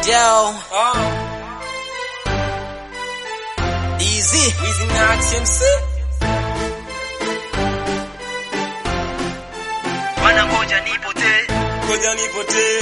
Yo. Easy. Easy Knox MC. Wana ngoja nipotee. Ngoja nipotee.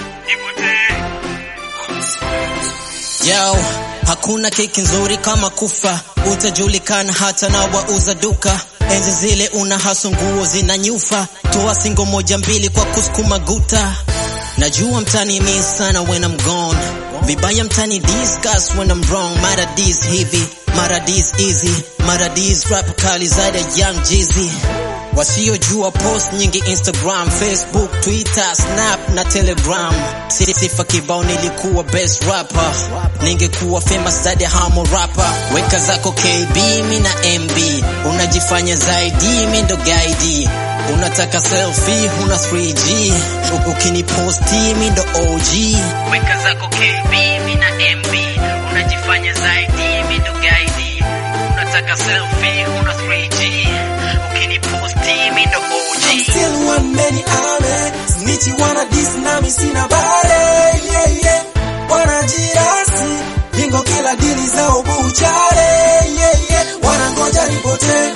Yo, hakuna keki nzuri kama kufa. Utajulikana hata na wauza duka. Enzi zile una haso nguo zinanyufa. Toa singo moja mbili kwa kusukuma guta. Najua mtani miss sana when I'm gone. Vibaya mtani discuss when I'm wrong. Mara this heavy, mara this easy, mara this rap kali zaidi ya Young Jeezy. Wasiojua post nyingi Instagram, Facebook, Twitter, Snap na Telegram. Sifa kibao nilikuwa best rapper. Ningekuwa famous zaidi ya hamo rapper. Weka zako KB mi na MB. Unajifanya zaidi mi ndo guide. Unataka selfie huna 3G. Ukiniposti mi ndo OG. Weka zako KB mi na MB. Unajifanya zaidi mi ndo guide. Unataka selfie huna 3G. Ukiniposti mi ndo OG. I'm still one many ame. Snitchi wana diss nami sina bare. Yeah yeah. Wanajirasi. Bingo kila dili zao buchare. Yeah yeah. Wanangoja nipotee.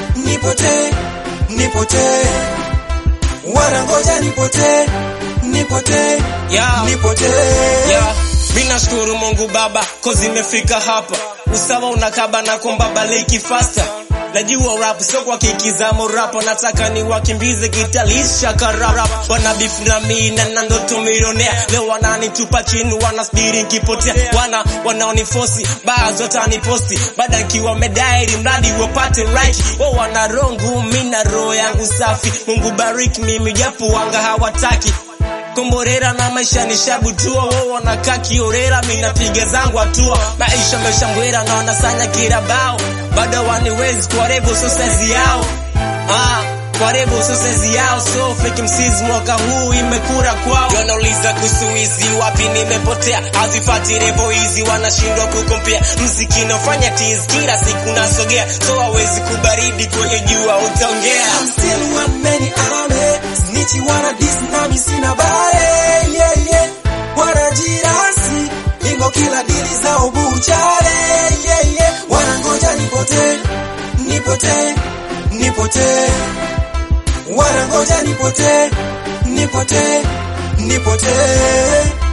Wanangoja nipotee. Yeah. Mina shukuru Mungu Baba cause imefika hapa. Usawa unakaba na komba baliki faster. Najua rap sio kwa kikizamo rap. Nataka ni wakimbize gitalisha karap. Wana beef na mimi na ndoto millionaire. Leo wananitupa chini wanasbiri nikipotea. Wanaoniforce baadhi wataniposti. Baada nikiwa medai mradi wapate right. Wao wana rongu mimi na roho yangu safi. Mungu bariki mimi japo wanga hawataki. Komborera na maisha ni shabutua. Wao wanakaa kiorera mimi napiga zangu hatua. Maisha meshambwera na wanasanya kirabao. Bado waniwezi kwa rebo so sezi yao. Kwa rebo so sezi yao. So fake MCs mwaka huu imekura kwao. Wanauliza kusuizi wapi nimepotea. Hazifati rebo hizi wanashindwa kukompea. Mziki nafanya tease kila siku nasogea. So hawezi kubaridi kwenye jua utaongea. I'm still one many ame. Snitchi wana diss nami sina bare. Yeah yeah. Wanajirasi. Bingo kila dili zao buchare. Yeah yeah. Wanangoja nipotee. Wanangoja nipotee.